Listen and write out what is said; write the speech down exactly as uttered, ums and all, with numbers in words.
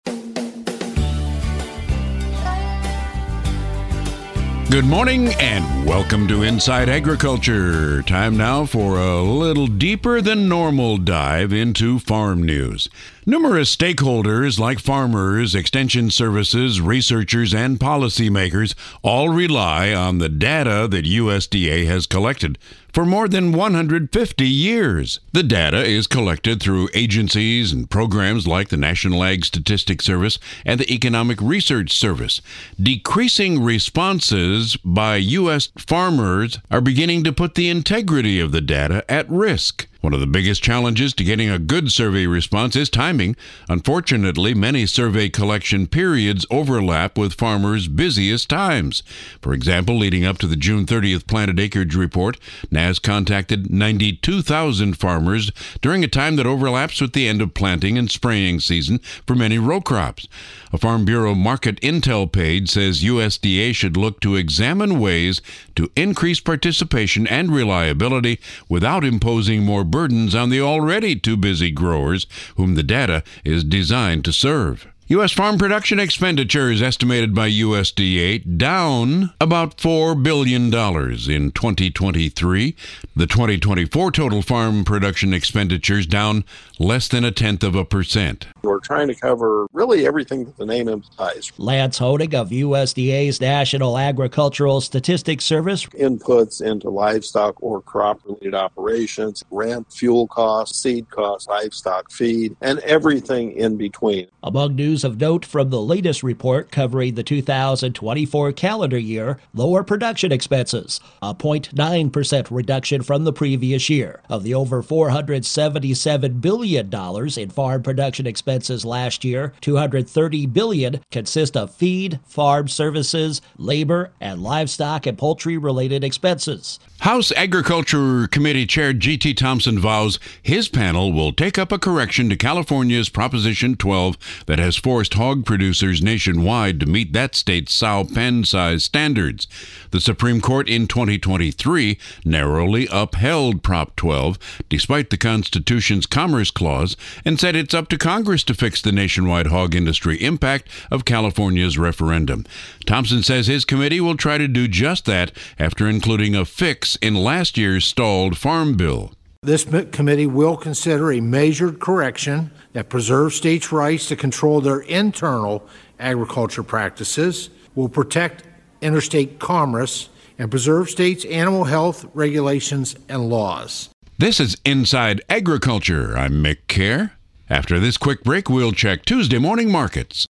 Good morning and welcome to Inside Agriculture. Time now for a little deeper than normal dive into farm news. Numerous stakeholders like farmers, extension services, researchers, and policymakers all rely on the data that U S D A has collected for more than one hundred fifty years. The data is collected through agencies and programs like the National Ag Statistics Service and the Economic Research Service. Decreasing responses by U S farmers are beginning to put the integrity of the data at risk. One of the biggest challenges to getting a good survey response is timing. Unfortunately, many survey collection periods overlap with farmers' busiest times. For example, leading up to the June thirtieth planted acreage report, N A S contacted ninety-two thousand farmers during a time that overlaps with the end of planting and spraying season for many row crops. A Farm Bureau Market Intel page says U S D A should look to examine ways to increase participation and reliability without imposing more burdens on the already too busy growers whom the data is designed to serve. U S farm production expenditures estimated by U S D A down about four billion dollars in twenty twenty-three. The twenty twenty-four total farm production expenditures down less than a tenth of a percent. We're trying to cover really everything that the name implies. Lance Honig of U S D A's National Agricultural Statistics Service. Inputs into livestock or crop-related operations, rent, fuel costs, seed costs, livestock feed, and everything in between. Among news of note from the latest report covering the two thousand twenty-four calendar year, lower production expenses, a zero point nine percent reduction from the previous year. Of the over four hundred seventy-seven billion dollars in farm production expenses last year, two hundred thirty billion dollars consist of feed, farm services, labor, and livestock and poultry-related expenses. House Agriculture Committee Chair G T Thompson vows his panel will take up a correction to California's Proposition twelve that has forced hog producers nationwide to meet that state's sow pen size standards. The Supreme Court in twenty twenty-three narrowly upheld Prop twelve despite the Constitution's Commerce Clause and said it's up to Congress to fix the nationwide hog industry impact of California's referendum. Thompson says his committee will try to do just that after including a fix in last year's stalled farm bill. This committee will consider a measured correction that preserves states' rights to control their internal agriculture practices, will protect interstate commerce, and preserve states' animal health regulations and laws. This is Inside Agriculture. I'm Mick Kerr. After this quick break, we'll check Tuesday morning markets.